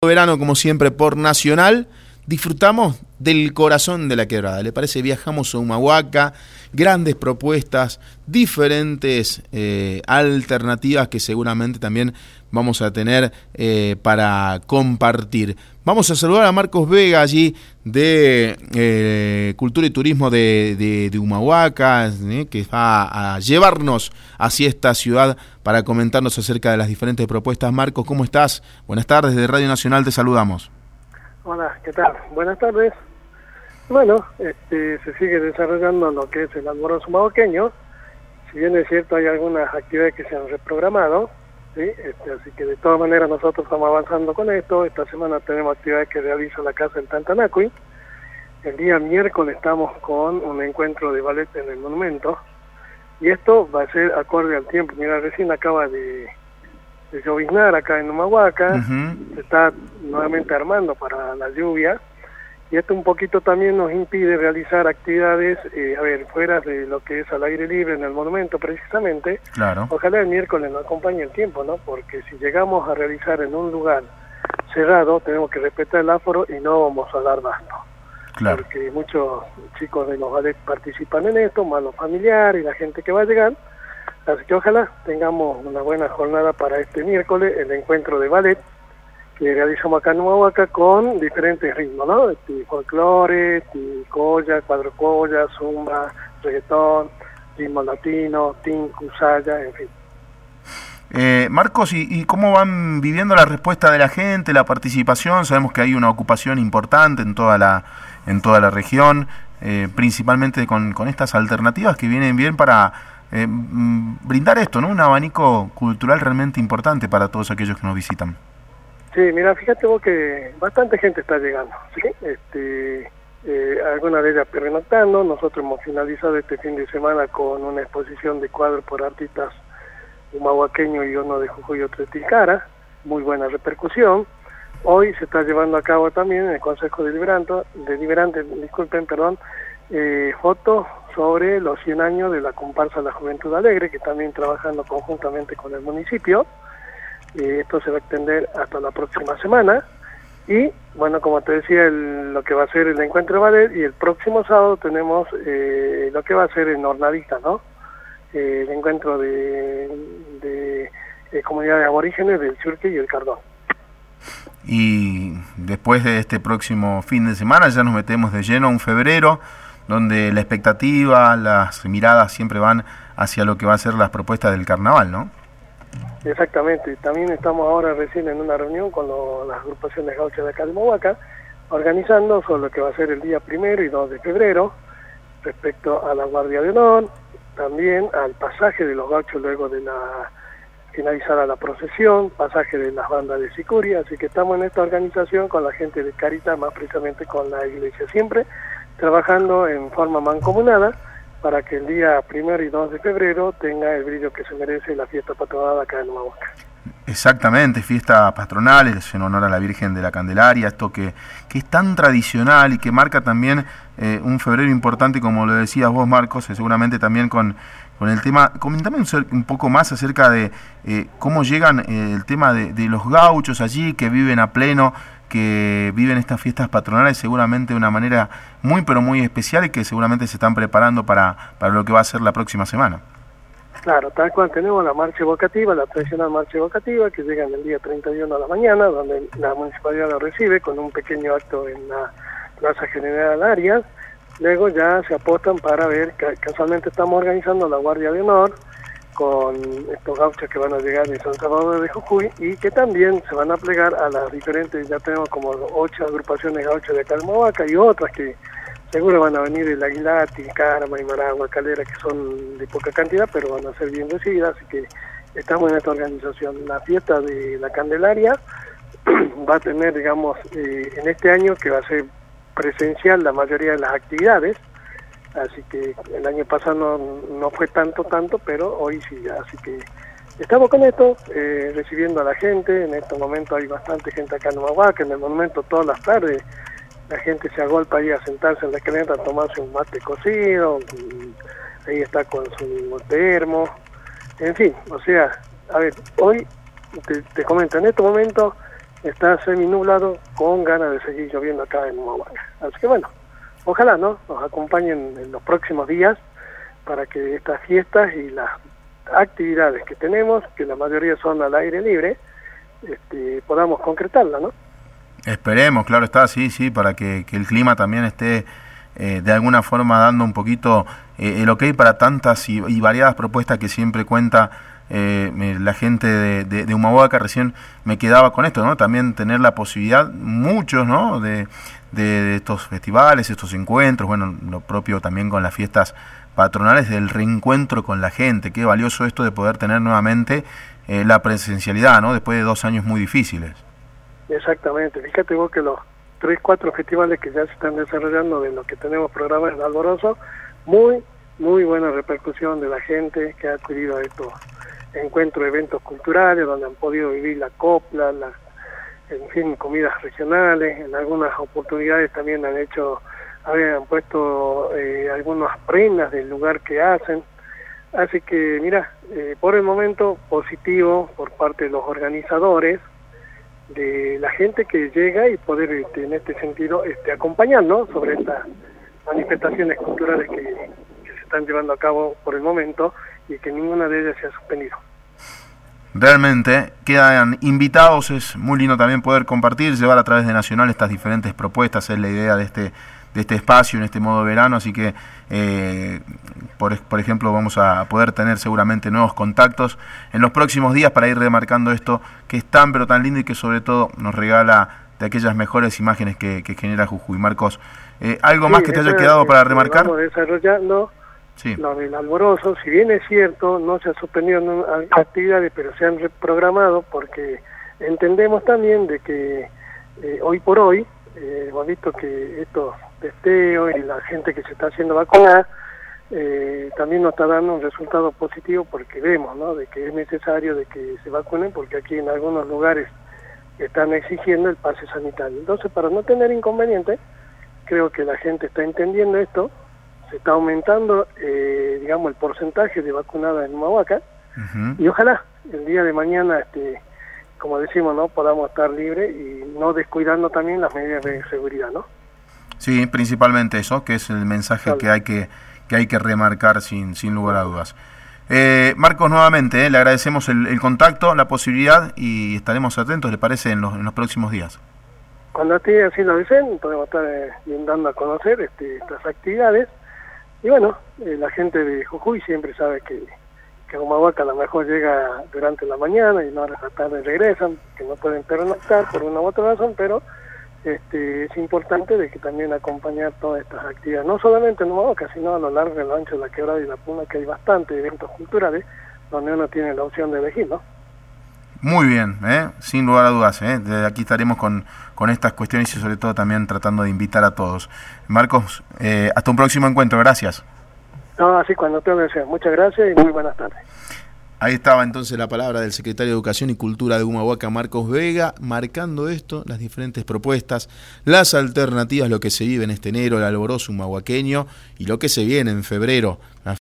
Verano, como siempre, por Nacional. Disfrutamos del corazón de la quebrada. ¿Le parece? Viajamos a Humahuaca, grandes propuestas, diferentes alternativas que seguramente también vamos a tener para compartir. Vamos a saludar a Marcos Vega allí de Cultura y Turismo de Humahuaca, que va a llevarnos hacia esta ciudad para comentarnos acerca de las diferentes propuestas. Marcos, ¿cómo estás? Buenas tardes, de Radio Nacional te saludamos. Hola, ¿qué tal? Buenas tardes. Bueno, se sigue desarrollando lo que es el almuerzo humahuaqueño. Si bien es cierto, hay algunas actividades que se han reprogramado, ¿sí? Así que de todas maneras nosotros estamos avanzando con esto. Esta semana tenemos actividades que realiza la Casa del Tantanacui. El día miércoles estamos con un encuentro de ballet en el monumento. Y esto va a ser acorde al tiempo. Mira, recién acaba de lloviznar acá en Humahuaca, se está nuevamente armando para la lluvia, y esto un poquito también nos impide realizar actividades, fuera de lo que es al aire libre en el monumento precisamente. Claro. Ojalá el miércoles nos acompañe el tiempo, ¿no? Porque si llegamos a realizar en un lugar cerrado, tenemos que respetar el aforo y no vamos a dar basto. Claro. Porque muchos chicos de los ballet participan en esto, más los familiares y la gente que va a llegar. Así que ojalá tengamos una buena jornada para este miércoles, el encuentro de ballet que realizamos acá en Humahuaca con diferentes ritmos, ¿no? Folclore, colla, cuadrocolla, zumba, reggaetón, ritmo latino, tinku, saya, en fin. Marcos, ¿y cómo van viviendo la respuesta de la gente, la participación? Sabemos que hay una ocupación importante en toda la región, principalmente con estas alternativas que vienen bien para brindar esto, ¿no? Un abanico cultural realmente importante para todos aquellos que nos visitan. Sí, mira, fíjate vos que bastante gente está llegando, ¿sí? Algunas de ellas pernoctando. Nosotros hemos finalizado este fin de semana con una exposición de cuadros por artistas humahuaqueños y uno de Jujuy y otro de Tilcara, muy buena repercusión. Hoy se está llevando a cabo también en el Consejo Deliberante, fotos sobre los 100 años de la comparsa La Juventud Alegre, que también trabajando conjuntamente con el municipio. Esto se va a extender hasta la próxima semana. Y, bueno, como te decía, lo que va a ser el encuentro de ballet, y el próximo sábado tenemos lo que va a ser en Hornadista, ¿no? El encuentro de comunidades aborígenes del Churque y el Cardón. Y después de este próximo fin de semana ya nos metemos de lleno a un febrero, donde la expectativa, las miradas siempre van hacia lo que va a ser las propuestas del carnaval, ¿no? Exactamente. También estamos ahora recién en una reunión con las agrupaciones gauchas de acá de Humahuaca, organizando sobre lo que va a ser el día 1 y 2 de febrero, respecto a la Guardia de Honor, también al pasaje de los gauchos luego de finalizada la procesión, pasaje de las bandas de Sicuria. Así que estamos en esta organización con la gente de Caritas, más precisamente con la iglesia, siempre trabajando en forma mancomunada para que el día 1 y 2 de febrero tenga el brillo que se merece la fiesta patronal acá en Humahuaca. Exactamente, fiestas patronales en honor a la Virgen de la Candelaria, esto que es tan tradicional y que marca también un febrero importante, como lo decías vos, Marcos, seguramente también con el tema. Comentame un poco más acerca de cómo llegan el tema de los gauchos allí, que viven a pleno, que viven estas fiestas patronales seguramente de una manera muy pero muy especial, y que seguramente se están preparando para lo que va a ser la próxima semana. Claro, tal cual. Tenemos la marcha evocativa, la tradicional marcha evocativa, que llega en el día 31 a la mañana, donde la municipalidad lo recibe con un pequeño acto en la Plaza General Arias. Luego ya se apostan para ver, casualmente estamos organizando la Guardia de Honor con estos gauchos que van a llegar de San Salvador de Jujuy, y que también se van a plegar a las diferentes, ya tenemos como 8 agrupaciones gauchas de acá de Humahuaca, y otras que seguro van a venir del Aguilar, Tilcara, Maimaragua, Calera, que son de poca cantidad, pero van a ser bien recibidas. Así que estamos en esta organización. La fiesta de la Candelaria va a tener, digamos, en este año, que va a ser presencial la mayoría de las actividades. Así que el año pasado no fue tanto, pero hoy sí. Así que estamos con esto, recibiendo a la gente. En estos momentos hay bastante gente acá en Humahuaca, en el monumento todas las tardes. La gente se agolpa ahí a sentarse en la escalera a tomarse un mate cocido, ahí está con su termo, en fin. O sea, a ver, hoy te comento, en este momento está seminublado con ganas de seguir lloviendo acá en Humahuaca. Así que bueno, ojalá nos acompañen en los próximos días para que estas fiestas y las actividades que tenemos, que la mayoría son al aire libre, podamos concretarla, ¿no? Esperemos, claro está, sí, para que el clima también esté de alguna forma dando un poquito el ok para tantas y variadas propuestas que siempre cuenta la gente de Humahuaca. Recién me quedaba con esto, ¿no? También tener la posibilidad, muchos, ¿no? de estos festivales, estos encuentros, bueno, lo propio también con las fiestas patronales, del reencuentro con la gente. Qué valioso esto de poder tener nuevamente la presencialidad, ¿no? Después de 2 años muy difíciles. Exactamente, fíjate vos que los 3-4 festivales que ya se están desarrollando de lo que tenemos programas en Alborozo, muy buena repercusión de la gente que ha acudido a estos encuentros, eventos culturales, donde han podido vivir la copla, en fin, comidas regionales. En algunas oportunidades también habían puesto algunas prendas del lugar que hacen. Así que mira, por el momento positivo por parte de los organizadores, de la gente que llega y poder en este sentido acompañarnos sobre estas manifestaciones culturales que se están llevando a cabo por el momento y que ninguna de ellas se ha suspendido. Realmente quedan invitados, es muy lindo también poder compartir, llevar a través de Nacional estas diferentes propuestas, es la idea de este espacio en este modo verano, así que por ejemplo vamos a poder tener seguramente nuevos contactos en los próximos días para ir remarcando esto que es tan pero tan lindo y que sobre todo nos regala de aquellas mejores imágenes que genera Jujuy. Marcos, ¿algo más que te haya quedado para remarcar? Estamos desarrollando lo del Alborozo. Si bien es cierto, no se ha suspendido actividades, pero se han reprogramado porque entendemos también de que hoy por hoy hemos visto que estos testeos y la gente que se está haciendo vacunar también nos está dando un resultado positivo, porque vemos, ¿no?, de que es necesario de que se vacunen, porque aquí en algunos lugares están exigiendo el pase sanitario. Entonces, para no tener inconvenientes, creo que la gente está entendiendo esto, se está aumentando el porcentaje de vacunadas en Humahuaca, y ojalá el día de mañana como decimos, ¿no?, podamos estar libres y no descuidando también las medidas de seguridad, ¿no? Sí, principalmente eso, que es el mensaje que hay que remarcar sin lugar a dudas. Marcos, nuevamente, le agradecemos el contacto, la posibilidad, y estaremos atentos, ¿le parece?, en los próximos días. Cuando así lo deseen, podemos estar dando a conocer estas actividades. Y bueno, la gente de Jujuy siempre sabe que Humahuaca a lo mejor llega durante la mañana y no a la tarde regresan, que no pueden pernoctar por una u otra razón, pero es importante de que también acompañar todas estas actividades, no solamente en Humahuaca, sino a lo largo y a lo ancho de la Quebrada y la Puna, que hay bastantes eventos culturales donde uno tiene la opción de elegir, ¿no? Muy bien, sin lugar a dudas. Desde aquí estaremos con estas cuestiones y sobre todo también tratando de invitar a todos. Marcos, hasta un próximo encuentro, gracias. No, así cuando te deseo. Muchas gracias y muy buenas tardes. Ahí estaba entonces la palabra del secretario de Educación y Cultura de Humahuaca, Marcos Vega, marcando esto, las diferentes propuestas, las alternativas, lo que se vive en este enero, el alborozo humahuaqueño y lo que se viene en febrero.